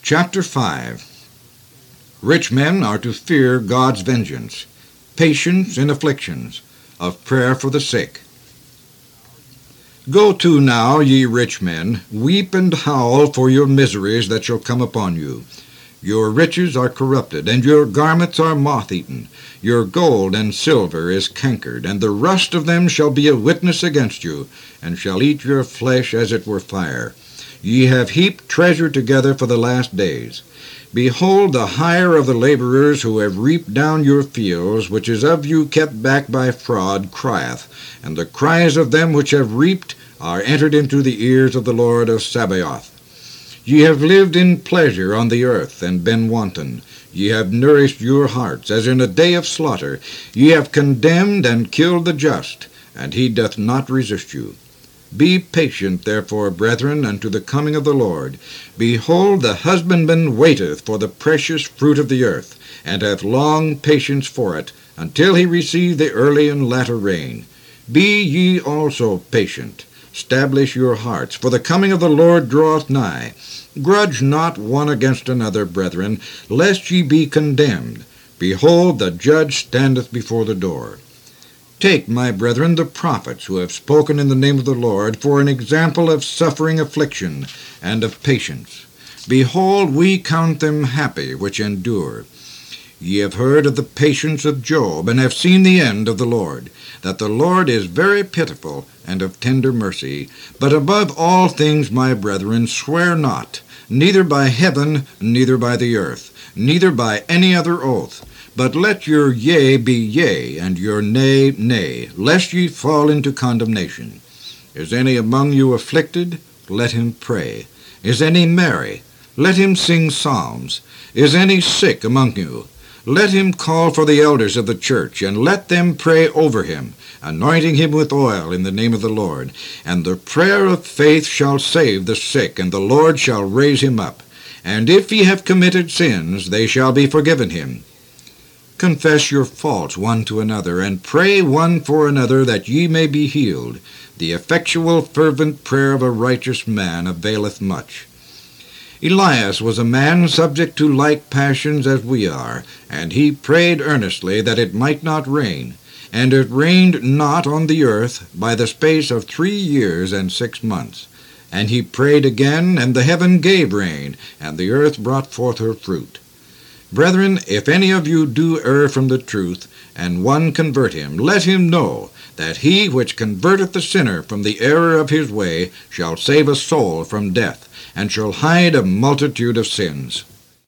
Chapter 5. Rich men are to fear God's vengeance, patience in afflictions, of prayer for the sick. Go to now, ye rich men, weep and howl for your miseries that shall come upon you. Your riches are corrupted, and your garments are moth-eaten. Your gold and silver is cankered, and the rust of them shall be a witness against you, and shall eat your flesh as it were fire. Ye have heaped treasure together for the last days. Behold, the hire of the laborers who have reaped down your fields, which is of you kept back by fraud, crieth, and the cries of them which have reaped are entered into the ears of the Lord of Sabaoth. Ye have lived in pleasure on the earth, and been wanton. Ye have nourished your hearts, as in a day of slaughter. Ye have condemned and killed the just, and he doth not resist you. Be patient, therefore, brethren, unto the coming of the Lord. Behold, the husbandman waiteth for the precious fruit of the earth, and hath long patience for it, until he receive the early and latter rain. Be ye also patient. Stablish your hearts, for the coming of the Lord draweth nigh. Grudge not one against another, brethren, lest ye be condemned. Behold, the judge standeth before the door. Take, my brethren, the prophets who have spoken in the name of the Lord, for an example of suffering affliction and of patience. Behold, we count them happy which endure. Ye have heard of the patience of Job, and have seen the end of the Lord, that the Lord is very pitiful and of tender mercy. But above all things, my brethren, swear not, neither by heaven, neither by the earth, neither by any other oath. But let your yea be yea, and your nay, nay, lest ye fall into condemnation. Is any among you afflicted? Let him pray. Is any merry? Let him sing psalms. Is any sick among you? Let him call for the elders of the church, and let them pray over him, anointing him with oil in the name of the Lord. And the prayer of faith shall save the sick, and the Lord shall raise him up. And if he have committed sins, they shall be forgiven him. Confess your faults one to another, and pray one for another, that ye may be healed. The effectual fervent prayer of a righteous man availeth much. Elias was a man subject to like passions as we are, and he prayed earnestly that it might not rain. And it rained not on the earth by the space of 3 years and 6 months. And he prayed again, and the heaven gave rain, and the earth brought forth her fruit. Brethren, if any of you do err from the truth, and one convert him, let him know that he which converteth the sinner from the error of his way shall save a soul from death, and shall hide a multitude of sins.